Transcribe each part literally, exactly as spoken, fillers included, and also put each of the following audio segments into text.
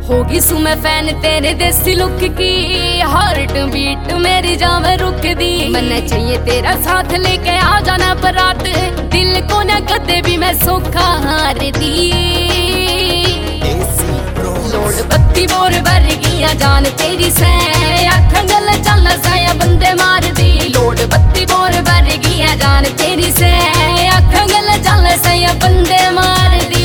होगी सु मैं फैन तेरे देसी लुक की, हार्ट बीट मेरी जावे रुक दी। मन्ने चाहिए तेरा साथ लेके आ जाना बरात, दिल को न कदे भी मैं सोखा हार दी। लोड बत्ती बोर भर गया जान तेरी से, आखा गल चल साया बंदे मार दी। लोड बत्ती बोर भर गया जान तेरी से, आखा गल चल साया बंदे मार दी।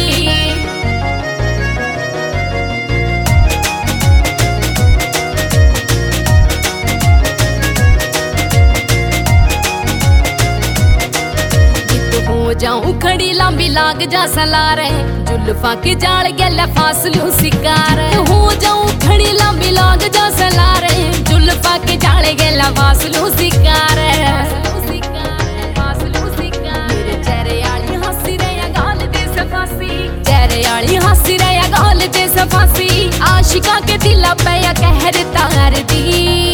हो जाऊं खड़ी लंबी लाग जा सलारे, जुल्फा के जाल गला फासलू शिकार। हो जाऊं खड़ी लंबी लाग जा सलारे, जुल्फा के जाल गला फासलू शिकार। चेहरे आली हंसी रे गाल दे सफासी, चेहरे आली हंसी रे गाल दे सफासी। आशिका के दिला पे कहर तार दी।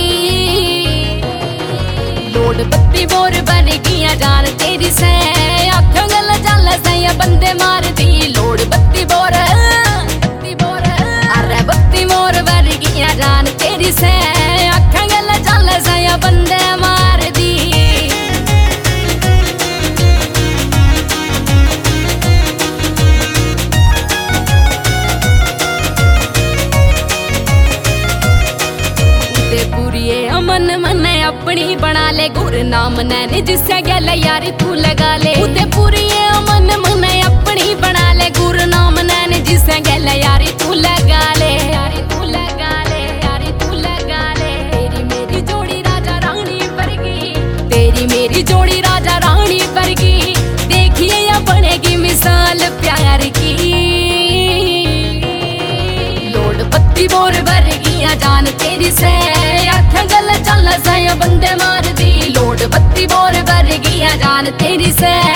लोड बत्ती बोर बन गया जान तेरी से, आखा गल चल सैया बंदे मार दी। लोड बत्ती बोर बत्ती बोर अरे बत्ती बोर बन गया जान तेरी से, आखा गल चल सैया बंदे मार दी। अमन मन अपनी बना ले, गुर नाम नैने जिससे गल यारी तू लगा ले। उदे पूरी अमन मन अपनी बना ले, गुर नाम नैने जिससे गल यारी तू लगा ले। यारी तू लगा ले, यारी तू लगा ले। तेरी मेरी जोड़ी राजा रानी वर्गी, तेरी मेरी जोड़ी राजा रानी वर्गी। देखिए या बनेगी मिसाल प्यार की। लोड बत्ती बोर भर गया जान तेरी से, आखा गल चल साया बंदे मार दी। लोड बत्ती बोर भर गया जान तेरी से।